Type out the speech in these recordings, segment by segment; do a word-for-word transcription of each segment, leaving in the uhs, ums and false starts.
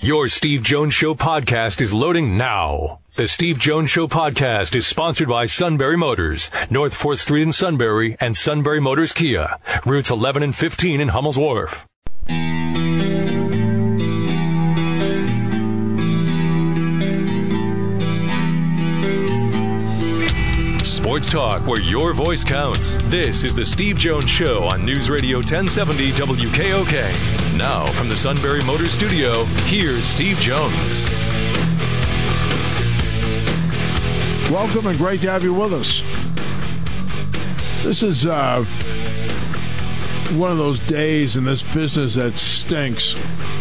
Your Steve Jones Show podcast is loading now. The Steve Jones Show podcast is sponsored by Sunbury Motors, North fourth Street in Sunbury, and Sunbury Motors Kia, routes eleven and fifteen in Hummel's Wharf. Sports talk where your voice counts. This is the Steve Jones Show on News Radio ten seventy W K O K. Now from the Sunbury Motors Studio, here's Steve Jones. Welcome and great to have you with us. This is uh, one of those days in this business that stinks.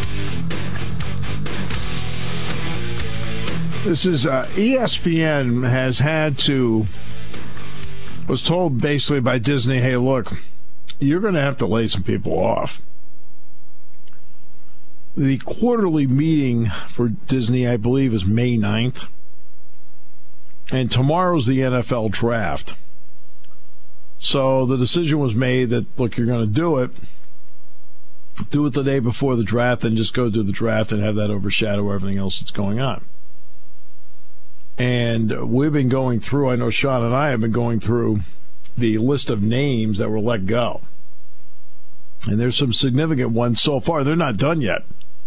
This is uh, E S P N has had to, was told basically by Disney, hey, look, you're going to have to lay some people off. The quarterly meeting for Disney, I believe, is May ninth. And tomorrow's the N F L draft. So the decision was made that, look, you're going to do it. Do it the day before the draft, and just go do the draft and have that overshadow everything else that's going on. And we've been going through, I know Sean and I have been going through the list of names that were let go. And there's some significant ones so far. They're not done yet.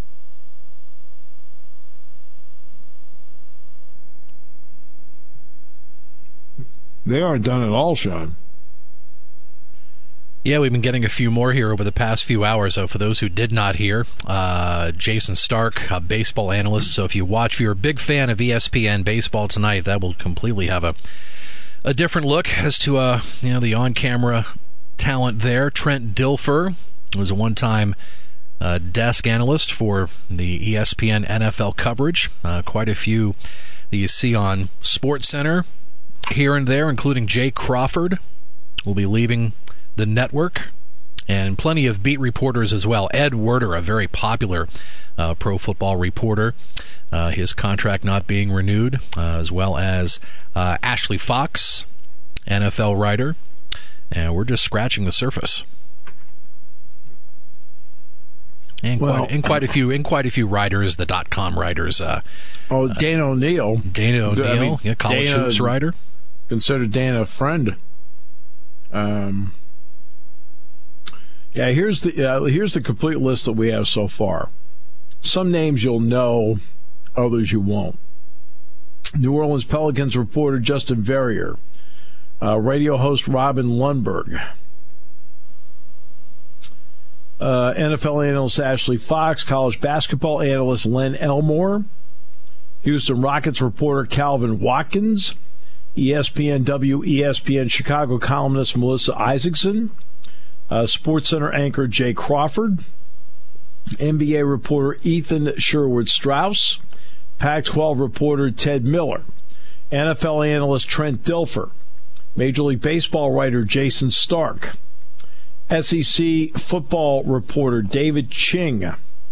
They aren't done at all, Sean. Yeah, we've been getting a few more here over the past few hours. So for those who did not hear, uh, Jason Stark, a baseball analyst. So if you watch, if you're a big fan of E S P N baseball tonight, that will completely have a a different look as to uh, you know, the on-camera talent there. Trent Dilfer was a one-time uh, desk analyst for the E S P N N F L coverage. Uh, quite a few that you see on SportsCenter here and there, including Jay Crawford will be leaving the network, and plenty of beat reporters as well. Ed Werder, a very popular uh, pro football reporter, uh, his contract not being renewed, uh, as well as uh, Ashley Fox, N F L writer, and we're just scratching the surface. And, well, quite, and quite a few, and quite a few writers, the dot com writers. Uh, oh, Dana O'Neill, Dana O'Neill, I mean, yeah, college Dana, hoops writer. Consider Dana a friend. Um. Yeah, here's the uh, here's the complete list that we have so far. Some names you'll know, others you won't. New Orleans Pelicans reporter Justin Verrier, uh, radio host Robin Lundberg, uh, N F L analyst Ashley Fox, college basketball analyst Len Elmore, Houston Rockets reporter Calvin Watkins, E S P N W E S P N Chicago columnist Melissa Isaacson, Uh, SportsCenter anchor Jay Crawford, N B A reporter Ethan Sherwood-Strauss, Pac twelve reporter Ted Miller, N F L analyst Trent Dilfer, Major League Baseball writer Jason Stark, S E C football reporter David Ching,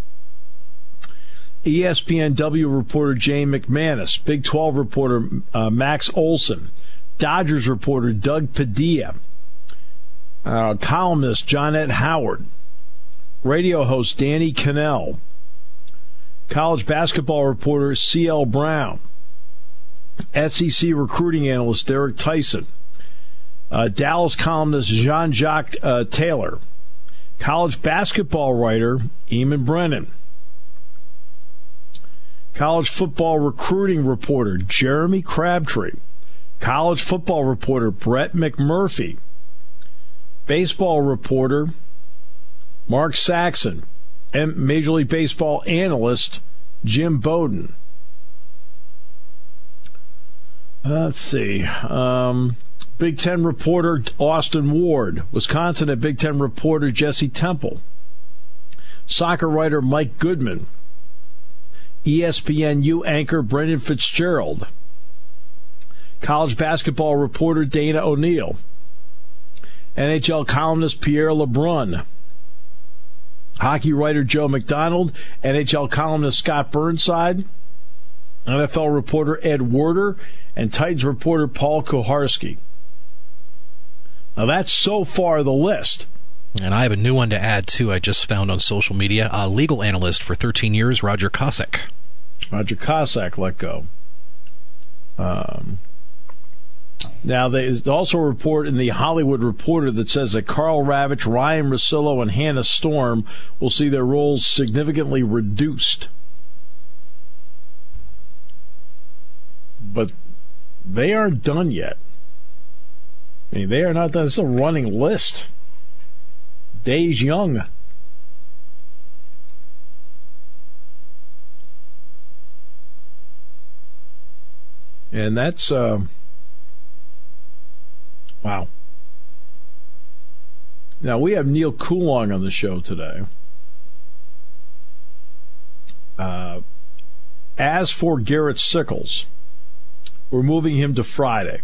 E S P N W reporter Jane McManus, Big twelve reporter uh, Max Olson, Dodgers reporter Doug Padilla, Uh, columnist Jonette Howard, radio host Danny Cannell, college basketball reporter C L Brown, S E C recruiting analyst Derek Tyson, uh, Dallas columnist Jean-Jacques uh, Taylor, college basketball writer Eamon Brennan, college football recruiting reporter Jeremy Crabtree, college football reporter Brett McMurphy, baseball reporter Mark Saxon, and Major League Baseball analyst Jim Bowden. Let's see. Um, Big Ten reporter Austin Ward, Wisconsin and Big Ten reporter Jesse Temple, soccer writer Mike Goodman, E S P N U anchor Brendan Fitzgerald, college basketball reporter Dana O'Neill, N H L columnist Pierre LeBrun, hockey writer Joe McDonald, N H L columnist Scott Burnside, N F L reporter Ed Werder, and Titans reporter Paul Kuharsky. Now that's so far the list. And I have a new one to add, too, I just found on social media. A legal analyst for thirteen years, Roger Cossack. Roger Cossack let go. Um, now, there's also a report in the Hollywood Reporter that says that Carl Ravitch, Ryan Russillo, and Hannah Storm will see their roles significantly reduced. But they aren't done yet. I mean, they are not done. It's a running list. Days Young. And that's, uh, wow. Now, we have Neil Coulong on the show today. Uh, as for Garrett Sickles, we're moving him to Friday.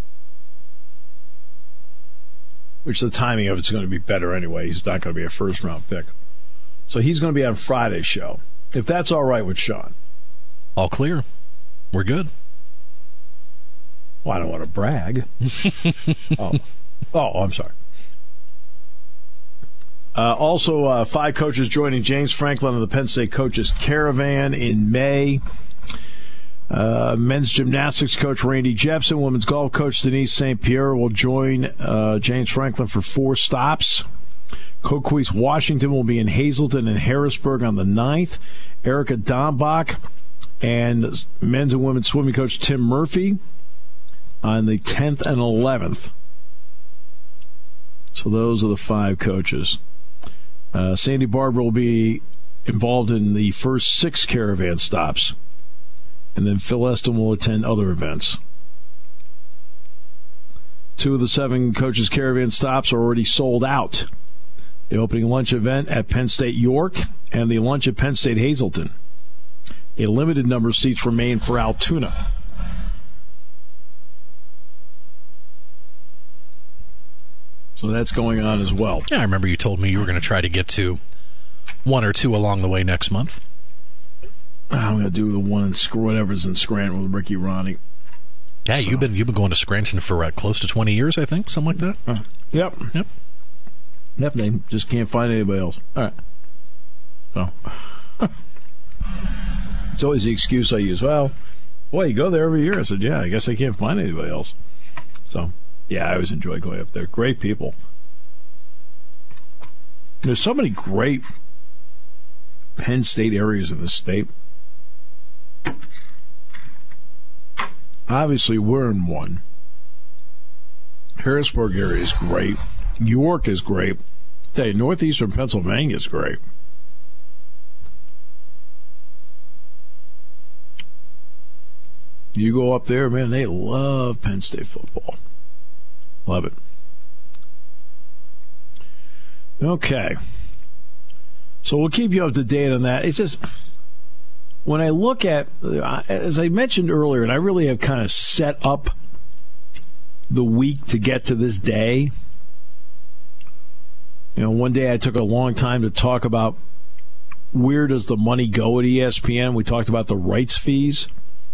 Which the timing of it's going to be better anyway. He's not going to be a first-round pick. So he's going to be on Friday's show, if that's all right with Sean. All clear. We're good. Well, I don't want to brag. oh. oh, I'm sorry. Uh, also, uh, five coaches joining James Franklin of the Penn State Coaches Caravan in May. Uh, men's gymnastics coach Randy Jepson, women's golf coach Denise Saint Pierre will join uh, James Franklin for four stops. Coquise Washington will be in Hazleton and Harrisburg on the ninth. Erica Dombach and men's and women's swimming coach Tim Murphy on the tenth and eleventh. So those are the five coaches. Uh, Sandy Barber will be involved in the first six caravan stops. And then Phil Eston will attend other events. Two of the seven coaches' caravan stops are already sold out. The opening lunch event at Penn State York and the lunch at Penn State Hazleton. A limited number of seats remain for Altoona. So that's going on as well. Yeah, I remember you told me you were going to try to get to one or two along the way next month. I'm going to do the one in whatever's in Scranton with Ricky Ronnie. Yeah, so. you've been you've been going to Scranton for uh, close to twenty years, I think, something like that. Uh, yep, yep, yep. They just can't find anybody else. All right. So it's always the excuse I use. Well, boy, you go there every year. I said, yeah, I guess I can't find anybody else. So yeah, I always enjoy going up there. Great people. There's so many great Penn State areas in the state. Obviously, we're in one. Harrisburg area is great. York is great. I tell you, northeastern Pennsylvania is great. You go up there, man, they love Penn State football. Love it. Okay. So we'll keep you up to date on that. It's just, when I look at, as I mentioned earlier, and I really have kind of set up the week to get to this day. You know, one day I took a long time to talk about where does the money go at E S P N. We talked about the rights fees.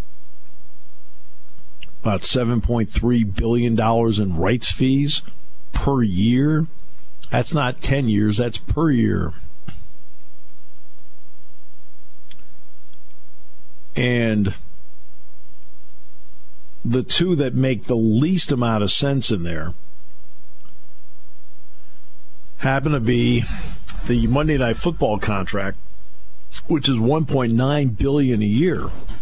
About seven point three billion dollars in rights fees per year. That's not ten years, that's per year. And the two that make the least amount of sense in there happen to be the Monday Night Football contract, which is one point nine billion dollars a year.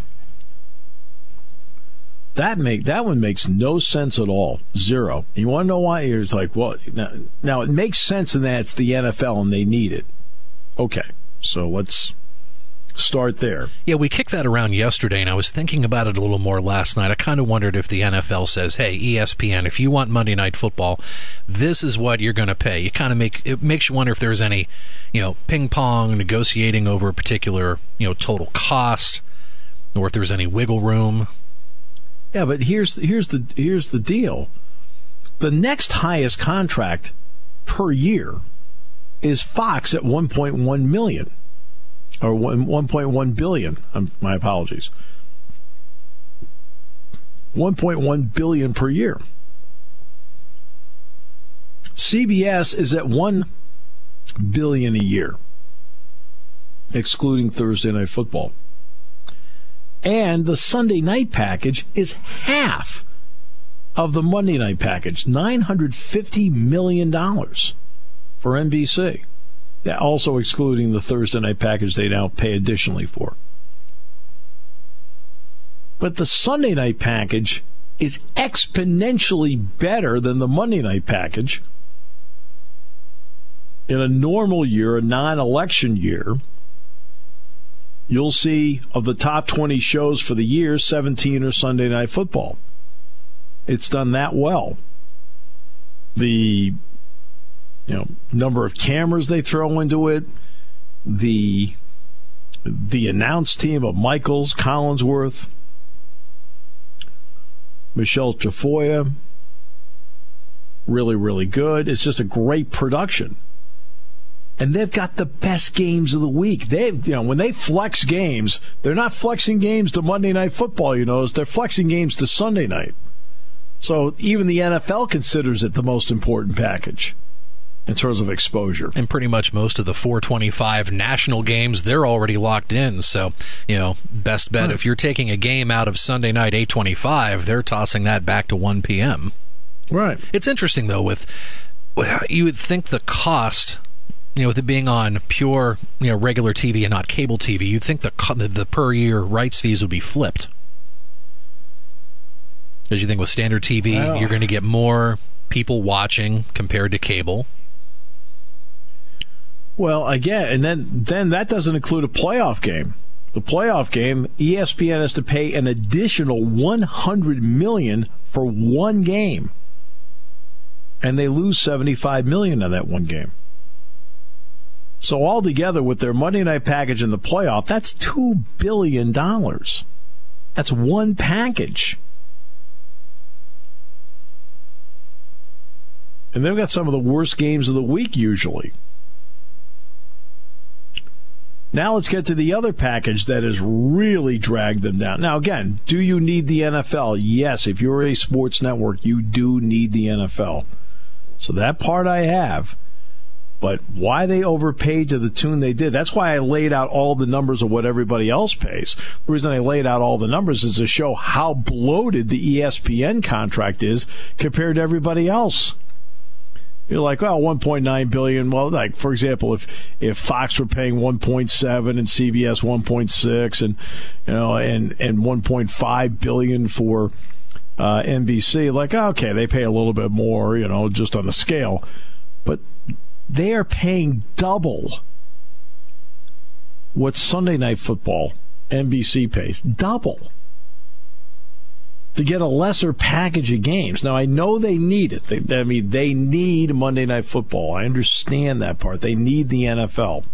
That make that one makes no sense at all. Zero. You want to know why? It's like, well, now, now it makes sense in that it's the N F L and they need it. Okay, so let's start there. Yeah, we kicked that around yesterday, and I was thinking about it a little more last night. I kind of wondered if the N F L says, hey, E S P N, if you want Monday Night Football, this is what you're going to pay. You kind of make it makes you wonder if there's any, you know, ping pong negotiating over a particular, you know, total cost, or if there's any wiggle room. Yeah, but here's here's the here's the deal. The next highest contract per year is Fox at one point one million or one point one billion. Um, my apologies. one point one billion per year. C B S is at one billion dollars a year, excluding Thursday Night Football. And the Sunday night package is half of the Monday night package, nine hundred fifty million dollars for N B C. Also excluding the Thursday night package they now pay additionally for. But the Sunday night package is exponentially better than the Monday night package. In a normal year, a non-election year, you'll see of the top twenty shows for the year, seventeen are Sunday Night Football. It's done that well. The you know number of cameras they throw into it, the the announce team of Michaels, Collinsworth, Michelle Tafoya, really, really good. It's just a great production. And they've got the best games of the week. They, you know, when they flex games, they're not flexing games to Monday Night Football, you notice. They're flexing games to Sunday night. So even the N F L considers it the most important package in terms of exposure. And pretty much most of the four twenty-five national games, they're already locked in. So, you know, best bet, right. If you're taking a game out of Sunday night eight twenty-five, they're tossing that back to one p.m. Right. It's interesting, though, with you would think the cost, you know, with it being on pure, you know, regular T V and not cable T V, you'd think the the per year rights fees would be flipped. Because you think with standard T V, you're going to get more people watching compared to cable. Well, again, and then then that doesn't include a playoff game. The playoff game, E S P N has to pay an additional one hundred million dollars for one game, and they lose seventy-five million dollars on that one game. So altogether, with their Monday night package in the playoff, that's two billion dollars. That's one package. And they've got some of the worst games of the week usually. Now let's get to the other package that has really dragged them down. Now, again, do you need the N F L? Yes, if you're a sports network, you do need the N F L. So that part I have. But why they overpaid to the tune they did, that's why I laid out all the numbers of what everybody else pays. The reason I laid out all the numbers is to show how bloated the E S P N contract is compared to everybody else. You're like, well, one point nine billion dollars. Well, like, for example, if, if Fox were paying one point seven and C B S one point six and, you know, and, and one point five billion dollars for uh, N B C, like, okay, they pay a little bit more, you know, just on the scale. But they are paying double what Sunday Night Football N B C pays. Double. To get a lesser package of games. Now, I know they need it. They, I mean, they need Monday Night Football. I understand that part. They need the N F L.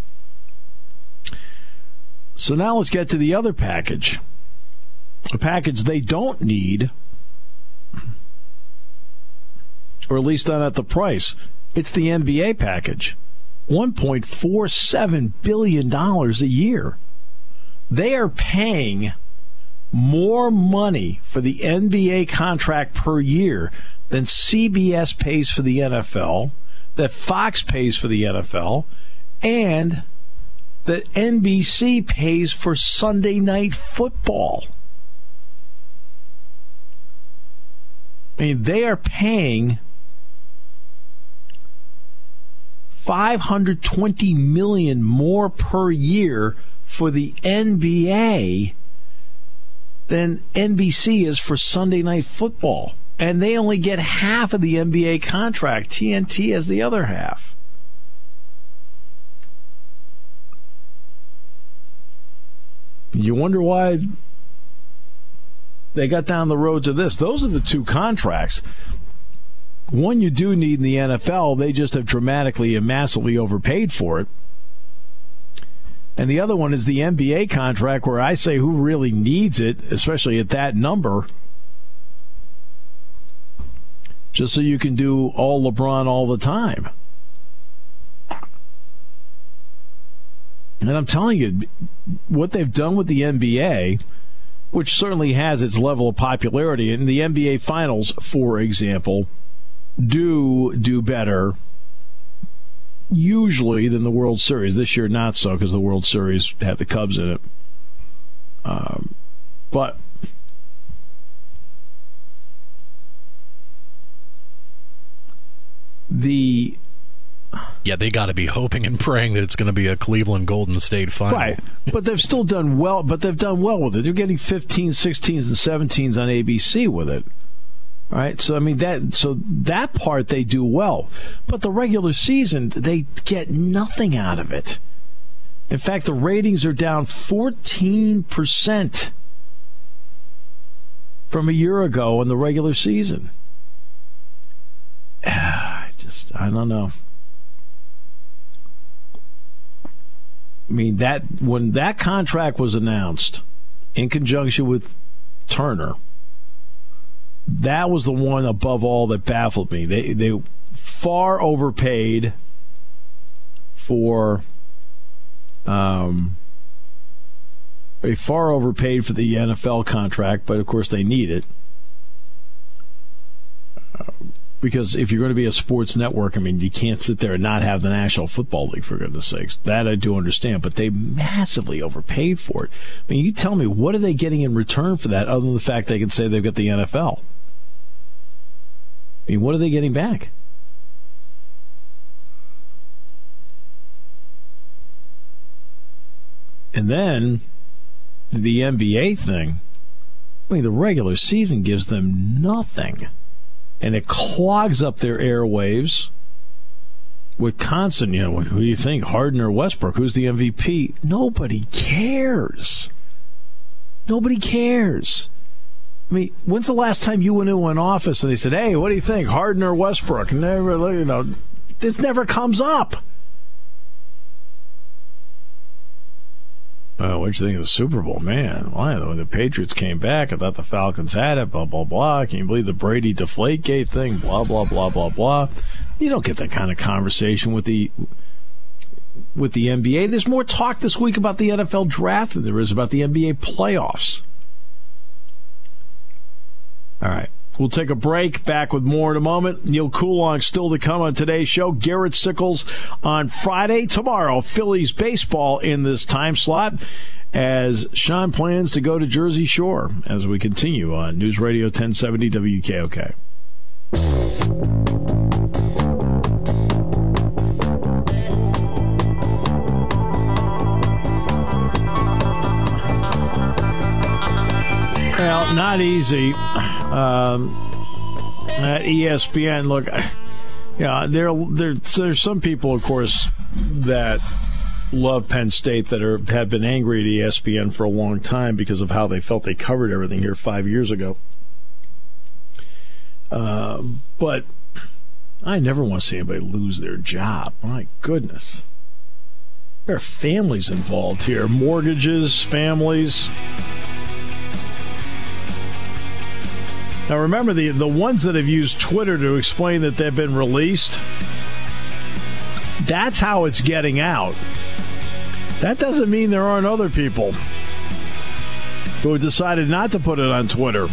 So now let's get to the other package. A package they don't need, or at least not at the price. It's the N B A package. one point four seven billion dollars a year. They are paying more money for the N B A contract per year than C B S pays for the N F L, that Fox pays for the N F L, and that N B C pays for Sunday Night Football. I mean, they are paying five hundred twenty million dollars more per year for the N B A than N B C is for Sunday Night Football. And they only get half of the N B A contract. T N T has the other half. You wonder why they got down the road to this. Those are the two contracts. One you do need in the N F L, they just have dramatically and massively overpaid for it. And the other one is the N B A contract, where I say who really needs it, especially at that number, just so you can do all LeBron all the time. And I'm telling you, what they've done with the N B A, which certainly has its level of popularity, in the N B A Finals, for example, do do better usually than the World Series. This year, not so, because the World Series had the Cubs in it. Um, but the yeah, they got to be hoping and praying that it's going to be a Cleveland Golden State final. Right, but they've still done well. But they've done well with it. They're getting fifteens, sixteens, and seventeens on A B C with it. All right, so I mean that. So that part they do well, but the regular season they get nothing out of it. In fact, the ratings are down fourteen percent from a year ago in the regular season. I just, I don't know. I mean, that when that contract was announced in conjunction with Turner, that was the one above all that baffled me. They they far overpaid for um they far overpaid for the N F L contract, but of course they need it. Uh, Because if you're going to be a sports network, I mean, you can't sit there and not have the National Football League, for goodness sakes. That I do understand, but they massively overpaid for it. I mean, you tell me, what are they getting in return for that other than the fact they can say they've got the N F L? I mean, what are they getting back? And then the N B A thing, I mean, the regular season gives them nothing. And it clogs up their airwaves with constant, you know, who do you think, Harden or Westbrook? Who's the M V P? Nobody cares. Nobody cares. I mean, when's the last time you went into an office and they said, hey, what do you think, Harden or Westbrook? Never, you know, this never comes up. Oh, what'd you think of the Super Bowl? Man, why? When the Patriots came back, I thought the Falcons had it, blah, blah, blah. Can you believe the Brady Deflategate thing? Blah, blah, blah, blah, blah. You don't get that kind of conversation with the with the N B A. There's more talk this week about the N F L draft than there is about the N B A playoffs. All right. We'll take a break. Back with more in a moment. Neil Coulon still to come on today's show. Garrett Sickles on Friday. Tomorrow, Phillies baseball in this time slot as Sean plans to go to Jersey Shore as we continue on News Radio ten seventy W K O K. Well, not easy. Um, at E S P N, look, yeah, there, there, there's some people, of course, that love Penn State that are have been angry at E S P N for a long time because of how they felt they covered everything here five years ago. Uh, but I never want to see anybody lose their job. My goodness. There are families involved here. Mortgages, families. Now, remember, the, the ones that have used Twitter to explain that they've been released, that's how it's getting out. That doesn't mean there aren't other people who have decided not to put it on Twitter.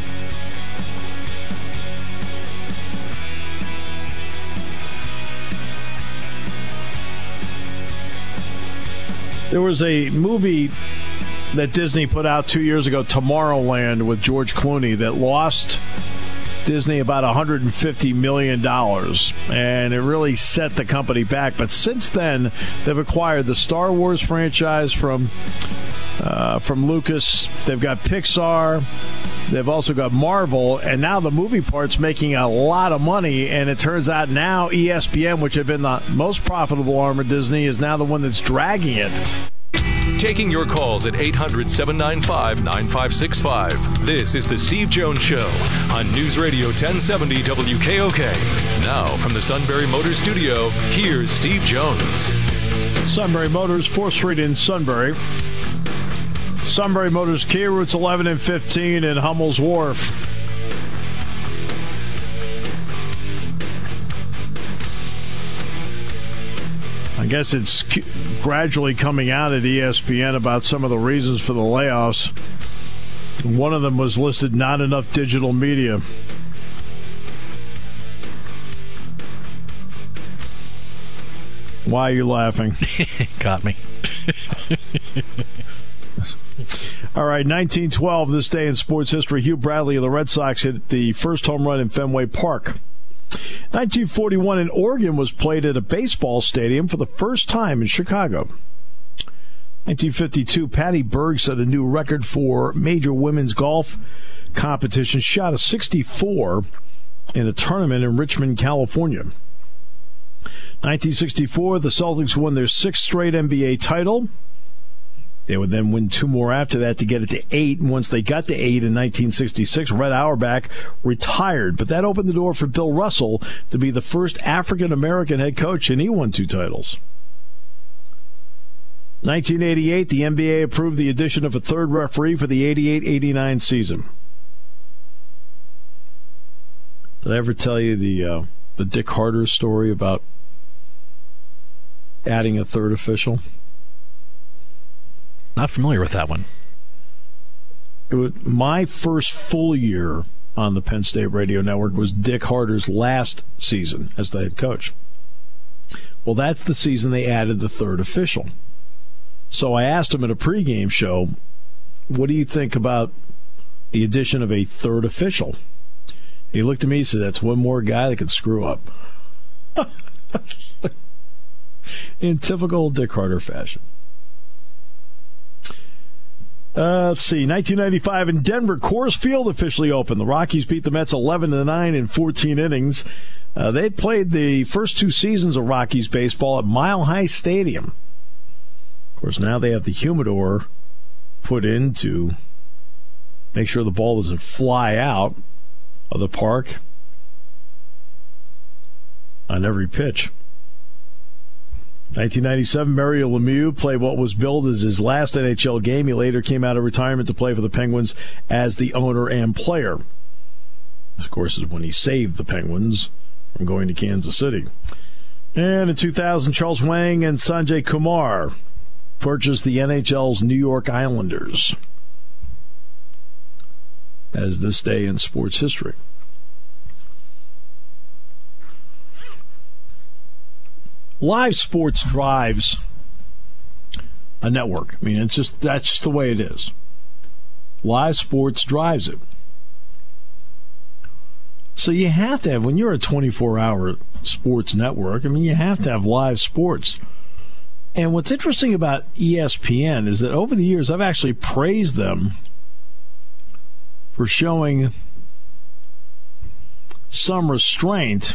There was a movie that Disney put out two years ago, Tomorrowland, with George Clooney, that lost Disney about one hundred fifty million dollars, and it really set the company back. But since then, they've acquired the Star Wars franchise from uh, from Lucas. They've got Pixar. They've also got Marvel, and now the movie part's making a lot of money, and it turns out now E S P N, which had been the most profitable arm of Disney, is now the one that's dragging it. Taking your calls at eight hundred, seven nine five, nine five six five. This is the Steve Jones Show on News Radio ten seventy W K O K. Now, from the Sunbury Motors Studio, here's Steve Jones. Sunbury Motors, fourth Street in Sunbury. Sunbury Motors Kia, routes eleven and fifteen in Hummel's Wharf. I guess it's gradually coming out at E S P N about some of the reasons for the layoffs. One of them was listed not enough digital media. Why are you laughing? Got me. All right, nineteen twelve, this day in sports history, Hugh Bradley of the Red Sox hit the first home run in Fenway Park. nineteen forty-one in Oregon was played at a baseball stadium for the first time in Chicago. nineteen fifty-two, Patty Berg set a new record for major women's golf competition, shot a sixty-four in a tournament in Richmond, California. nineteen sixty-four, the Celtics won their sixth straight N B A title. They would then win two more after that to get it to eight. And once they got to eight in nineteen sixty-six, Red Auerbach retired. But that opened the door for Bill Russell to be the first African-American head coach, and he won two titles. nineteen eighty-eight, the N B A approved the addition of a third referee for the eighty-eight eighty-nine season. Did I ever tell you the uh, the Dick Harter story about adding a third official? Not familiar with that one. It was my first full year on the Penn State Radio Network was Dick Harter's last season as the head coach. Well, that's the season they added the third official. So I asked him at a pregame show, what do you think about the addition of a third official? He looked at me and said, that's one more guy that could screw up. In typical Dick Harter fashion. Uh, let's see. nineteen ninety-five in Denver, Coors Field officially opened. The Rockies beat the Mets eleven to nine in fourteen innings. Uh, they played the first two seasons of Rockies baseball at Mile High Stadium. Of course, now they have the humidor put in to make sure the ball doesn't fly out of the park on every pitch. nineteen ninety-seven, Mario Lemieux played what was billed as his last N H L game. He later came out of retirement to play for the Penguins as the owner and player. Of course, is when he saved the Penguins from going to Kansas City. And in two thousand, Charles Wang and Sanjay Kumar purchased the N H L's New York Islanders. As this day in sports history. Live sports drives a network. I mean, it's just that's just the way it is. Live sports drives it. So you have to have, when you're a twenty-four hour sports network, I mean, you have to have live sports. And what's interesting about E S P N is that over the years, I've actually praised them for showing some restraint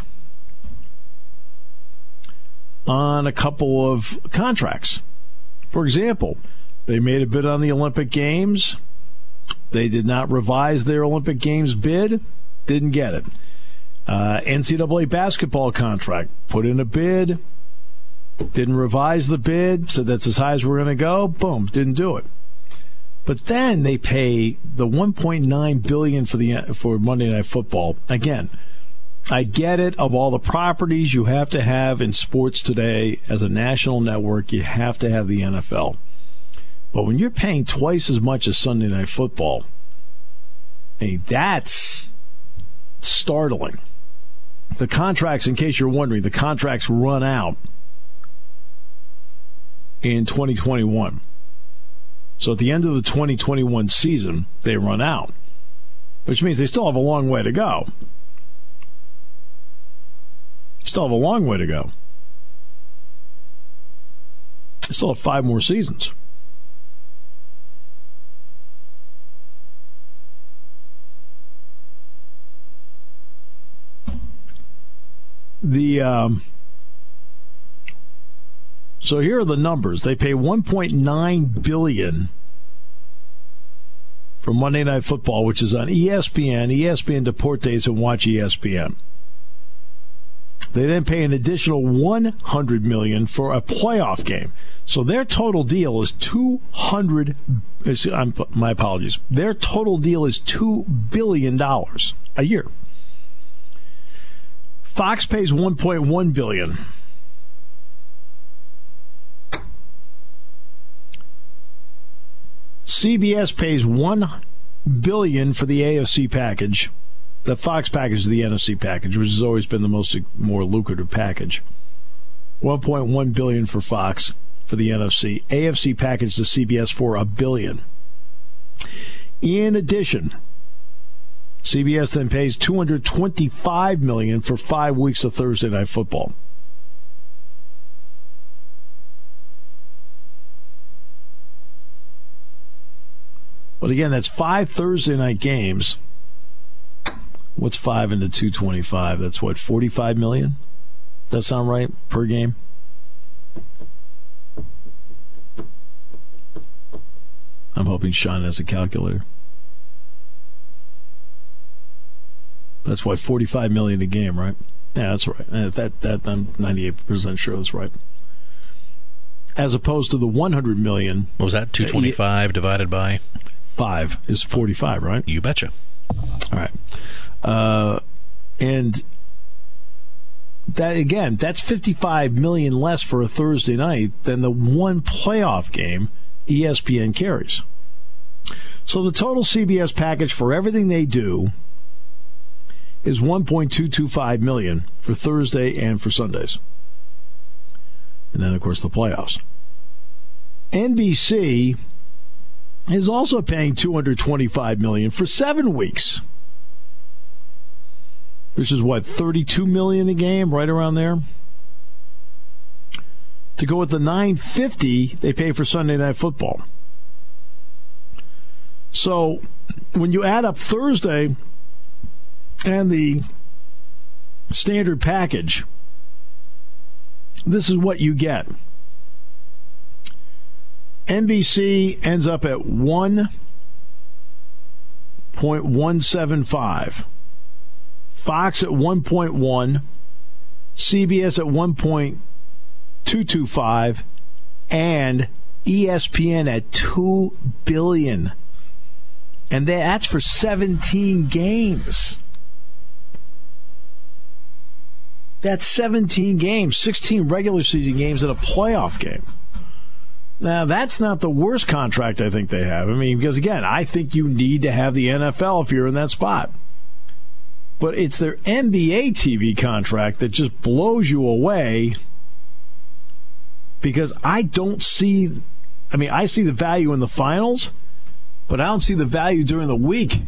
on a couple of contracts. For example, they made a bid on the Olympic Games. They did not revise their Olympic Games bid. Didn't get it. Uh, N C double A basketball contract. Put in a bid. Didn't revise the bid. Said that's as high as we're going to go. Boom. Didn't do it. But then they pay the one point nine billion dollars for the for Monday Night Football. Again, I get it. Of all the properties you have to have in sports today as a national network, you have to have the N F L. But when you're paying twice as much as Sunday Night Football, hey, that's startling. The contracts, in case you're wondering, the contracts run out in twenty twenty-one. So at the end of the twenty twenty-one season, they run out, which means they still have a long way to go. Still have a long way to go. Still have five more seasons. The um, so here are the numbers. They pay one point nine billion dollars for Monday Night Football, which is on E S P N, E S P N Deportes, and Watch E S P N. They then pay an additional one hundred million dollars for a playoff game. So their total deal is two hundred. My apologies. Their total deal is two billion dollars a year. Fox pays one point one billion dollars. C B S pays one billion dollars for the A F C package. The Fox package is the N F C package, which has always been the most more lucrative package. one point one billion dollars for Fox for the N F C. A F C packaged to C B S for a billion. In addition, C B S then pays two hundred twenty-five million dollars for five weeks of Thursday Night Football. But again, that's five Thursday night games. What's five into two twenty-five? That's what, forty-five million dollars? That sound right per game? I'm hoping Sean has a calculator. That's what, forty-five million dollars a game, right? Yeah, that's right. That that I'm ninety-eight percent sure that's right. As opposed to the one hundred million dollars. What was that? two twenty-five divided by five is forty-five, right? You betcha. All right. Uh, and that again, that's fifty-five million dollars less for a Thursday night than the one playoff game E S P N carries. So the total C B S package for everything they do is one point two two five million dollars for Thursday and for Sundays. And then, of course, the playoffs. N B C is also paying two hundred twenty-five million dollars for seven weeks. Which is what, thirty-two million dollars a game, right around there? To go with the nine hundred fifty dollars they pay for Sunday Night Football. So when you add up Thursday and the standard package, this is what you get. N B C ends up at one point one seven five. Fox at one point one. C B S at one point two two five. And E S P N at two billion dollars. And that's for seventeen games. That's seventeen games, sixteen regular season games and a playoff game. Now, that's not the worst contract I think they have. I mean, because, again, I think you need to have the N F L if you're in that spot. But it's their N B A T V contract that just blows you away because I don't see, I mean, I see the value in the finals, but I don't see the value during the week.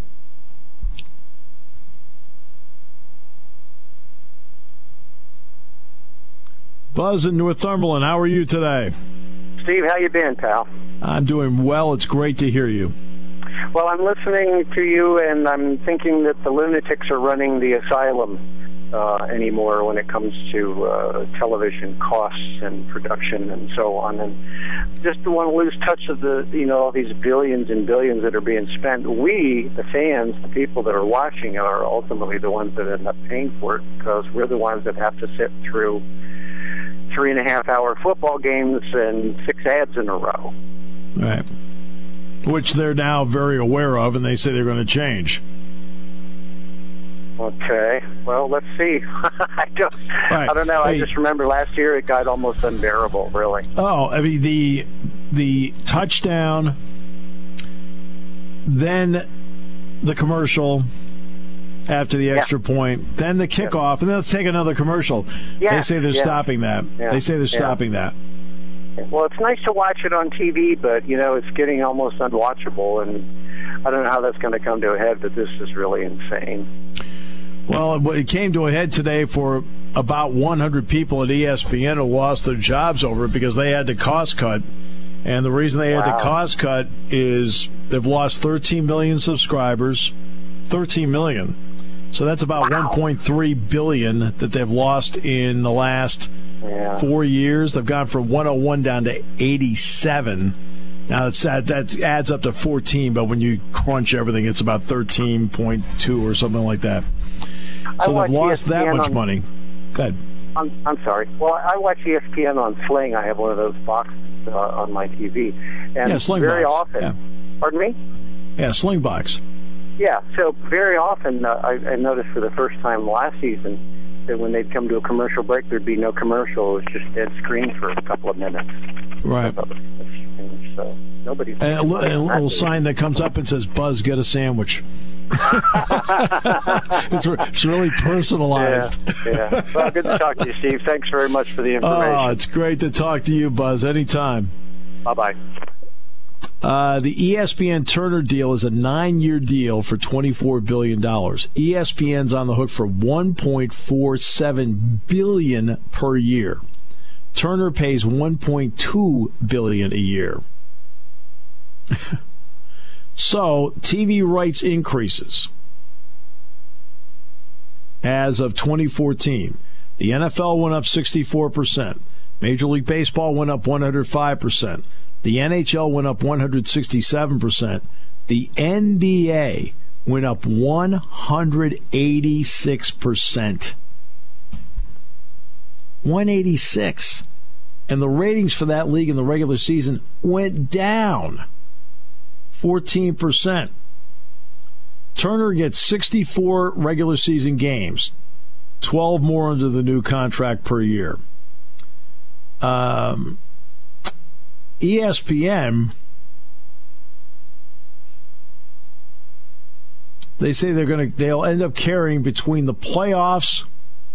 Buzz in Northumberland, how are you today? Steve, how you been, pal? I'm doing well. It's great to hear you. Well, I'm listening to you, and I'm thinking that the lunatics are running the asylum uh, anymore when it comes to uh, television costs and production and so on. And just don't want to lose touch of the, you know, all these billions and billions that are being spent. We, the fans, the people that are watching, are ultimately the ones that end up paying for it because we're the ones that have to sit through three and a half hour football games and six ads in a row. Right. Which they're now very aware of, and they say they're going to change. Okay. Well, let's see. I don't. Right. I don't know. Hey. I just remember last year it got almost unbearable. Really. Oh, I mean the the touchdown, then the commercial after the extra yeah. point, then the kickoff, yeah. and then let's take another commercial. Yeah. They say they're yeah. stopping that. Yeah. They say they're yeah. stopping that. Well, it's nice to watch it on T V, but, you know, it's getting almost unwatchable, and I don't know how that's going to come to a head, but this is really insane. Well, it came to a head today for about one hundred people at E S P N who lost their jobs over it because they had to cost cut. And the reason they had wow. to cost cut is they've lost thirteen million subscribers, thirteen million. So that's about wow. one point three billion dollars that they've lost in the last yeah. four years. They've gone from one oh one down to eighty-seven. Now, that's, that adds up to fourteen, but when you crunch everything, it's about thirteen point two or something like that. So they've lost that much on, money. Go ahead. I'm, I'm sorry. Well, I watch E S P N on Sling. I have one of those boxes uh, on my T V. And yeah, Sling very box. often. Yeah. Pardon me? Yeah, Sling box. Yeah, so very often uh, I, I noticed for the first time last season that when they'd come to a commercial break, there'd be no commercial. It was just dead screen for a couple of minutes. Right. So, Nobody's and a, li- and a little sign that comes up and says, "Buzz, get a sandwich." it's, re- it's really personalized. Yeah, yeah. Well, good to talk to you, Steve. Thanks very much for the information. Oh, it's great to talk to you, Buzz. Anytime. Bye-bye. Uh, the E S P N Turner deal is a nine-year deal for twenty-four billion dollars. E S P N's on the hook for one point four seven billion dollars per year. Turner pays one point two billion dollars a year. So, T V rights increases. As of twenty fourteen, the N F L went up sixty-four percent. Major League Baseball went up one hundred five percent. The N H L went up one hundred sixty-seven percent. The N B A went up one hundred eighty-six percent. one hundred eighty-six. And the ratings for that league in the regular season went down fourteen percent. Turner gets sixty-four regular season games, twelve more under the new contract per year. Um, E S P N, they say they're going to they'll end up carrying between the playoffs.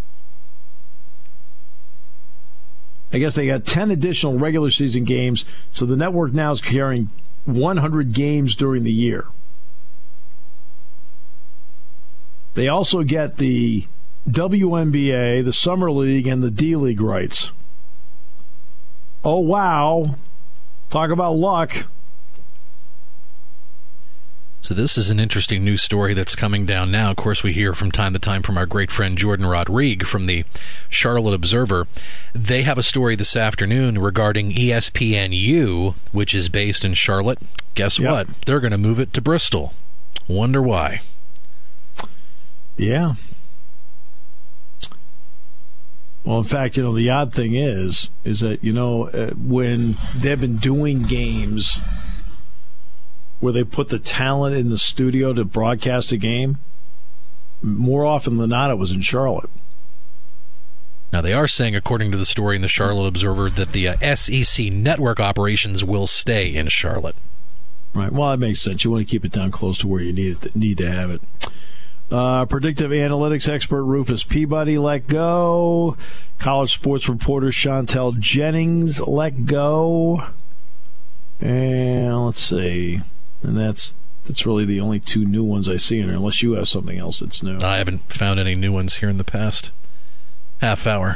I guess they got ten additional regular season games, so the network now is carrying one hundred games during the year. They also get the W N B A, the Summer League, and the D-League rights. Oh, wow. Talk about luck. So this is an interesting news story that's coming down now. Of course, we hear from time to time from our great friend Jordan Rodrigue from the Charlotte Observer. They have a story this afternoon regarding E S P N U, which is based in Charlotte. Guess yep. what? They're going to move it to Bristol. Wonder why. Yeah. Well, in fact, you know, the odd thing is, is that, you know, uh, when they've been doing games where they put the talent in the studio to broadcast a game, more often than not, it was in Charlotte. Now, they are saying, according to the story in the Charlotte Observer, that the uh, S E C network operations will stay in Charlotte. Right. Well, that makes sense. You want to keep it down close to where you need it, need to have it. Uh, predictive analytics expert Rufus Peabody let go. College sports reporter Chantel Jennings let go. And let's see. And that's that's really the only two new ones I see in there, unless you have something else that's new. I haven't found any new ones here in the past half hour.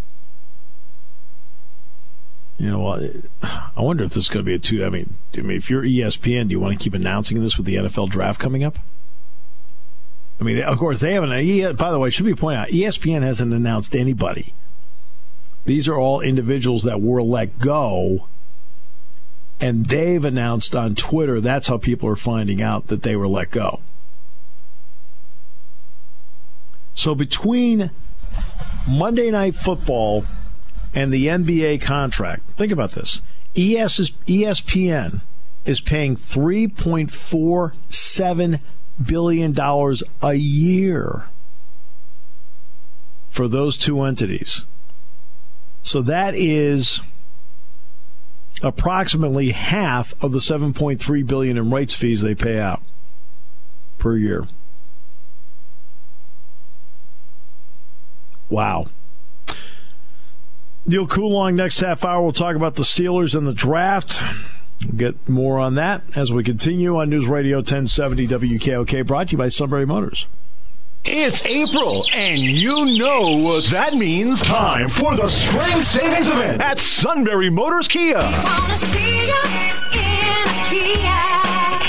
You know, I wonder if this is going to be a two. I mean, I mean, if you're E S P N, do you want to keep announcing this with the N F L draft coming up? I mean, of course, they haven't. By the way, it should be pointed out, E S P N hasn't announced anybody. These are all individuals that were let go, and they've announced on Twitter. That's how people are finding out that they were let go. So between Monday Night Football and the N B A contract, think about this. E S P N is paying three point four seven billion dollars a year for those two entities. So that is approximately half of the seven point three billion dollars in rights fees they pay out per year. Wow. Neil Coulong, next half hour, we'll talk about the Steelers and the draft. We'll get more on that as we continue on News Radio ten seventy W K O K, brought to you by Sunbury Motors. It's April, and you know what that means. Time for the spring savings event at Sunbury Motors Kia. Wanna see you in a Kia.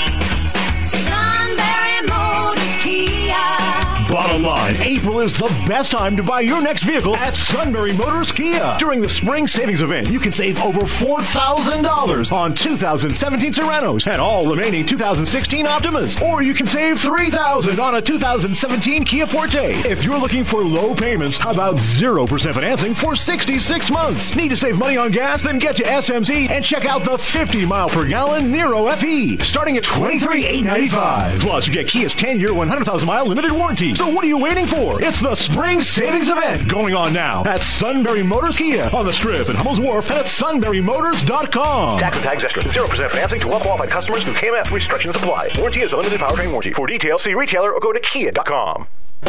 Sunbury Motors Kia. Bottom line, April is the best time to buy your next vehicle at Sunbury Motors Kia. During the spring savings event, you can save over four thousand dollars on two thousand seventeen Serenos and all remaining two thousand sixteen Optimas. Or you can save three thousand dollars on a two thousand seventeen Kia Forte. If you're looking for low payments, how about zero percent financing for sixty-six months? Need to save money on gas? Then get to S M C and check out the fifty mile per gallon Nero F E, starting at twenty-three thousand eight hundred ninety-five dollars. Plus, you get Kia's ten year, one hundred thousand mile limited warranty. So what are you waiting for? more. It's the Spring Savings Event going on now at Sunbury Motors Kia on the Strip in Hummels Wharf and at sunbury motors dot com. Tax and tags extra. zero percent financing to well-qualified customers through K M F. Restrictions apply. Warranty is a limited powertrain warranty. For details, see retailer or go to kia dot com.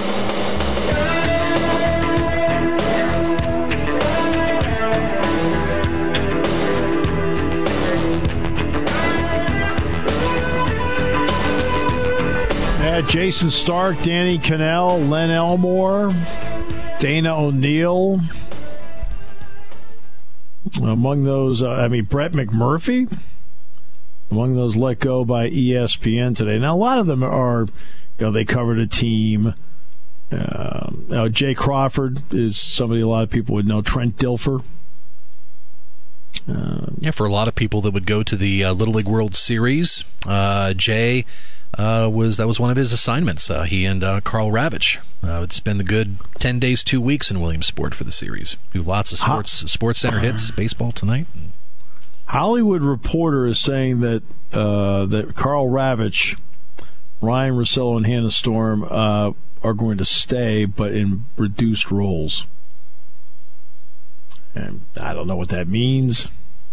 Yeah, Jason Stark, Danny Cannell, Len Elmore, Dana O'Neill. Among those, uh, I mean, Brett McMurphy. Among those let go by E S P N today. Now, a lot of them are, you know, they covered a team. Uh, now, Jay Crawford is somebody a lot of people would know. Trent Dilfer. Uh, yeah, for a lot of people that would go to the uh, Little League World Series, uh, Jay uh, was that was one of his assignments. Uh, he and uh, Carl Ravitch uh, would spend the good ten days, two weeks in Williamsport for the series. Do lots of sports, Ho- Sports Center hits, baseball tonight. Hollywood Reporter is saying that uh, that Carl Ravitch, Ryan Russillo, and Hannah Storm uh, are going to stay, but in reduced roles. And I don't know what that means.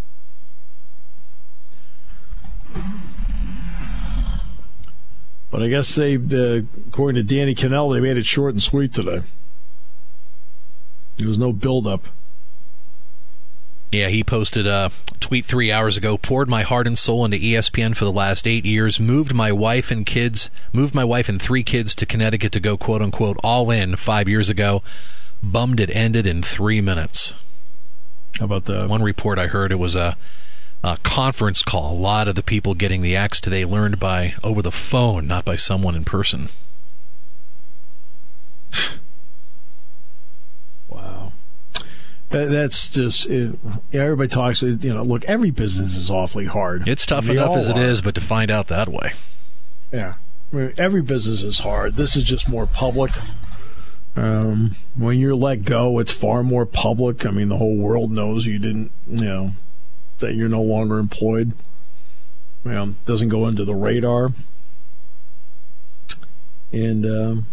But I guess they, uh, according to Danny Cannell, they made it short and sweet today. There was no build-up. Yeah, he posted a tweet three hours ago, poured my heart and soul into E S P N for the last eight years, moved my wife and kids, moved my wife and three kids to Connecticut to go, quote-unquote, all in five years ago. Bummed it ended in three minutes. How about that? One report I heard, it was a, a conference call. A lot of the people getting the axe today learned by over the phone, not by someone in person. Wow. That's just, it, everybody talks, you know, look, every business is awfully hard. It's tough They enough all as it are. is, but to find out that way. Yeah. I mean, every business is hard. This is just more public. Um, when you're let go, it's far more public. I mean, the whole world knows you didn't, you know, that you're no longer employed. You know, it doesn't go under the radar. And um,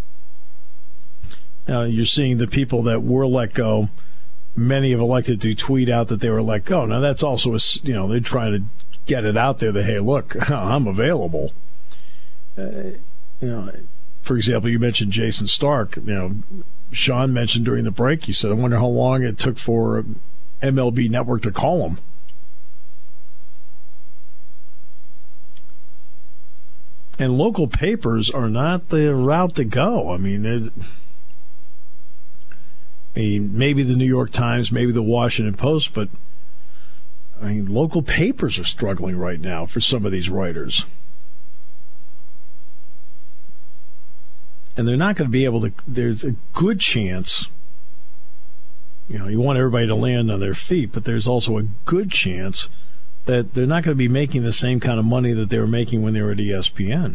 now you're seeing the people that were let go. Many have elected to tweet out that they were let go. Now that's also a, you know, they're trying to get it out there that, hey, look, I'm available. Uh, you know, for example, you mentioned Jason Stark. You know, Sean mentioned during the break, he said, I wonder how long it took for M L B Network to call him. And local papers are not the route to go. I mean, there's, I mean, maybe the New York Times, maybe the Washington Post, but I mean, local papers are struggling right now for some of these writers. And they're not going to be able to, there's a good chance, you know, you want everybody to land on their feet, but there's also a good chance that they're not going to be making the same kind of money that they were making when they were at E S P N.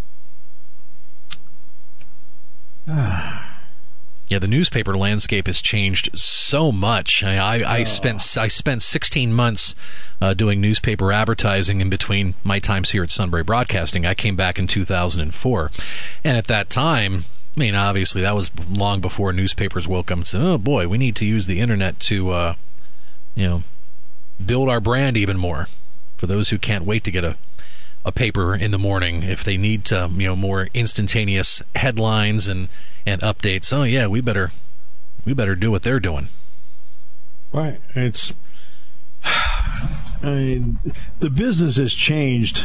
Yeah, the newspaper landscape has changed so much. I, I, I spent I spent sixteen months uh, doing newspaper advertising in between my times here at Sunbury Broadcasting. I came back in two thousand four, and at that time, I mean, obviously that was long before newspapers woke up and said, "Oh boy, we need to use the internet to, uh, you know, build our brand even more." For those who can't wait to get a a paper in the morning, if they need to, you know, more instantaneous headlines and, and updates, oh yeah, we better we better do what they're doing. Right. It's, I mean, the business has changed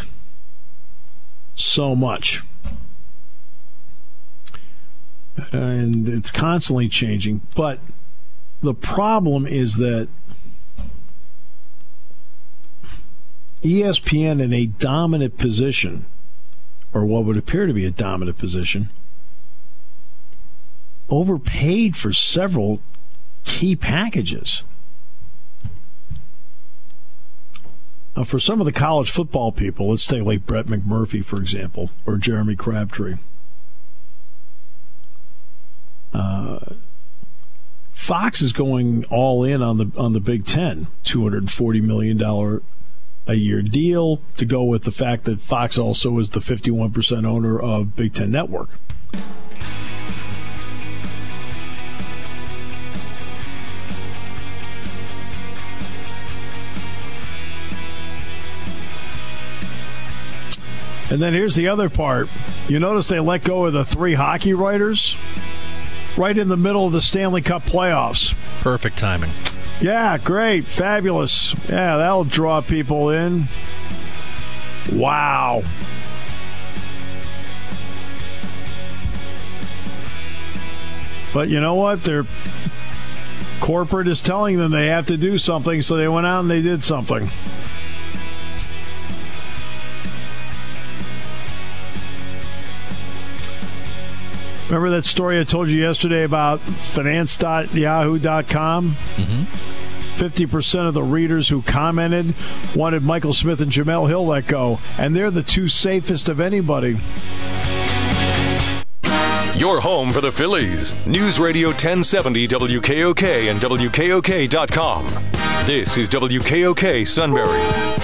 so much. And it's constantly changing. But the problem is that E S P N in a dominant position, or what would appear to be a dominant position, overpaid for several key packages. Now, for some of the college football people, let's take like Brett McMurphy, for example, or Jeremy Crabtree. Uh, Fox is going all in on the on the Big Ten, two hundred forty million dollars a year deal, to go with the fact that Fox also is the fifty-one percent owner of Big Ten Network. And then here's the other part. You notice they let go of the three hockey writers right in the middle of the Stanley Cup playoffs. Perfect timing. Yeah, great. Fabulous. Yeah, that'll draw people in. Wow. But you know what? Their corporate is telling them they have to do something, so they went out and they did something. Remember that story I told you yesterday about finance dot yahoo dot com? Mm-hmm. fifty percent of the readers who commented wanted Michael Smith and Jamel Hill let go, and they're the two safest of anybody. Your home for the Phillies. News Radio ten seventy W K O K and W K O K dot com. This is W K O K Sunbury.